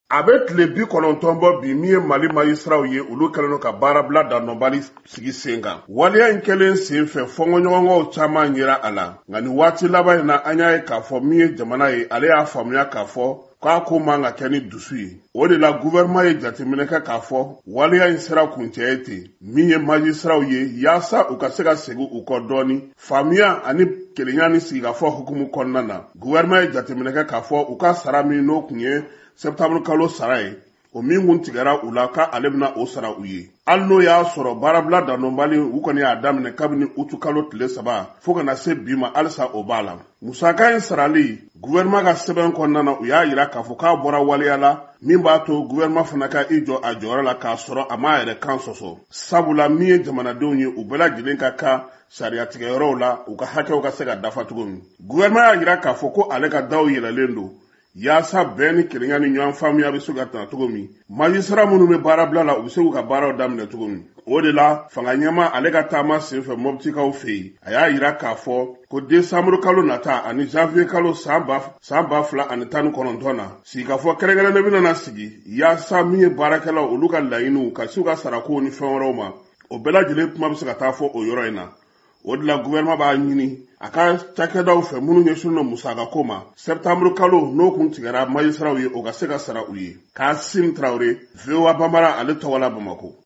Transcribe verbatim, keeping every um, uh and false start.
A bɛ tile bi kɔnɔntɔn bɔ bi min ye Mali magistrat ye olu kɛlen don ka baarabila dannɔbali sigi sen kan. Waleya in kɛlen sen fɛ fɔnkɔɲɔgɔnkɔw caman yera a la. Nka ni waati laban in na an y'a ye k'a fɔ min ye jamana ye ale y'a faamuya k'a fɔ k'a ko man ka kɛ ni dusu ye. O de la gouvernement ye jateminɛ kɛ k'a fɔ waleya in sera kuncɛ ye ten min ye magistrat ye yaasa u ka se ka segin u kɔ dɔɔni faamuya ani kelenya ni sigikafɔ hukumu kɔnɔna na. Gouvernement ye jateminɛ kɛ k'a fɔ u ka sara min n'o kun ye septembre kalo sara ye o min kun tigɛra u la ka ale bɛna o sara u ye. Hali n'o y'a sɔrɔ baarabila dannɔbali u kɔni y'a daminɛ kabini utu kalo tile saba fo kana se bi ma halisa o b'a la. Musaka in sarali gouvernement ka sɛbɛn kɔnɔna na u y'a yira k'a fɔ k'a bɔra waleya la min b'a to gouvernement fana ka i jɔ a jɔyɔrɔ la k'a sɔrɔ a m'a yɛrɛ kan sɔsɔ. Sabula min ye jamanadenw ye u bɛɛ lajɛlen ka kan sariya tigɛyɔrɔw la u ka hakɛw ka se ka dafa cogo min. Gouvernement y'a yira k'a fɔ ko ale ka daw yɛlɛlen don yaasa bɛɛ ni kelenya ni ɲɔgɔn faamuya bɛ se ka tɛmɛ cogo min. Magistrat minnu bɛ baarabila la u bɛ se k'u ka baaraw daminɛ cogo min. O de la fanga ɲɛma ale ka taama senfɛ Mɔptikaw fɛ yen a y'a yira k'a fɔ ko décembre kalo nata ani janvier kalo san ba fila ani tan ni kɔnɔntɔn na sigikafɔ kɛrɛnkɛrɛnnen bɛna sigi yaasa min ye baarakɛlaw olu ka laɲiniw ka se u ka sarakow ni fɛn wɛrɛw ma o bɛɛ lajɛlen kuma bɛ se ka taa fɔ o yɔrɔ in na. O de la gouvernement b'a ɲini a ka cakɛdaw fɛ minnu ɲɛsinnen don musakako ma septembre kalo n'o kun tigɛra magistrat ye o ka se ka sara u ye. Kasim Traoré, V O A Bambara ale tɔgɔ la Bamakɔ.